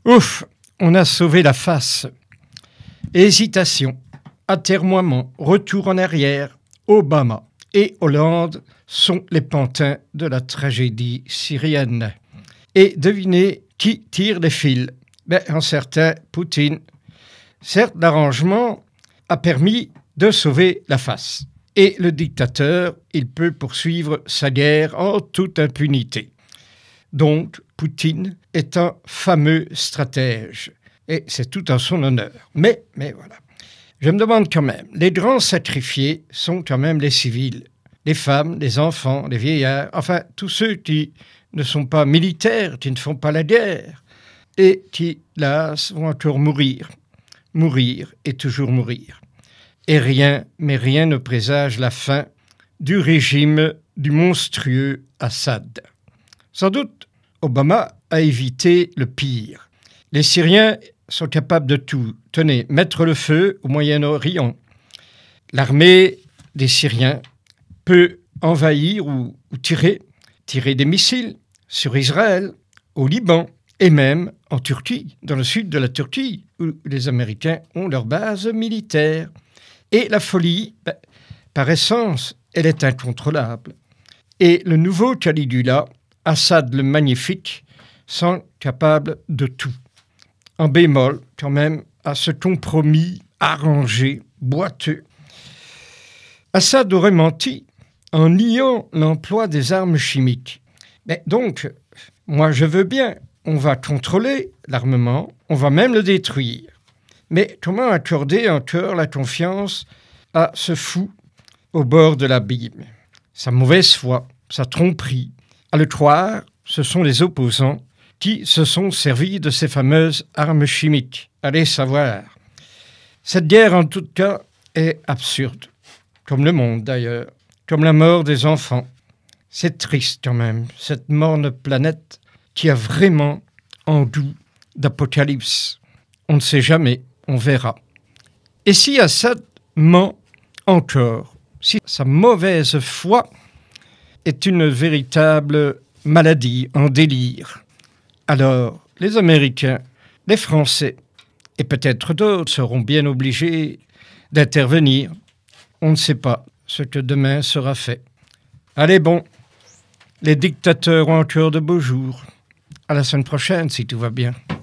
Ouf, on a sauvé la face. Hésitation, atermoiement, retour en arrière. Obama et Hollande sont les pantins de la tragédie syrienne. Et devinez qui tire les fils? Un certain Poutine. Certes, l'arrangement a permis de sauver la face. Et le dictateur, il peut poursuivre sa guerre en toute impunité. Donc, Poutine est un fameux stratège. Et c'est tout en son honneur. Mais voilà. Je me demande quand même, les grands sacrifiés sont quand même les civils. Les femmes, les enfants, les vieillards, enfin, tous ceux qui ne sont pas militaires, qui ne font pas la guerre, et qui, là, vont encore mourir. Mourir et toujours mourir. Et rien ne présage la fin du régime du monstrueux Assad. Sans doute, Obama a évité le pire. Les Syriens sont capables de tout. Tenez, mettre le feu au Moyen-Orient. L'armée des Syriens peut envahir ou tirer des missiles sur Israël, au Liban et même en Turquie, dans le sud de la Turquie, où les Américains ont leur base militaire. Et la folie, par essence, elle est incontrôlable. Et le nouveau Caligula, Assad le Magnifique, sont capables de tout. En bémol, quand même, à ce compromis arrangé, boiteux. Assad aurait menti en niant l'emploi des armes chimiques. Mais donc, moi je veux bien, on va contrôler l'armement, on va même le détruire. Mais comment accorder encore la confiance à ce fou au bord de l'abîme? Sa mauvaise foi, sa tromperie. À le croire, ce sont les opposants qui se sont servis de ces fameuses armes chimiques. Allez savoir. Cette guerre, en tout cas, est absurde. Comme le monde, d'ailleurs. Comme la mort des enfants. C'est triste, quand même, cette morne planète qui a vraiment un goût d'apocalypse. On ne sait jamais, on verra. Et si Assad ment encore, si sa mauvaise foi est une véritable maladie, un délire, alors les Américains, les Français et peut-être d'autres seront bien obligés d'intervenir. On ne sait pas ce que demain sera fait. Allez bon, les dictateurs ont encore de beaux jours. À la semaine prochaine si tout va bien.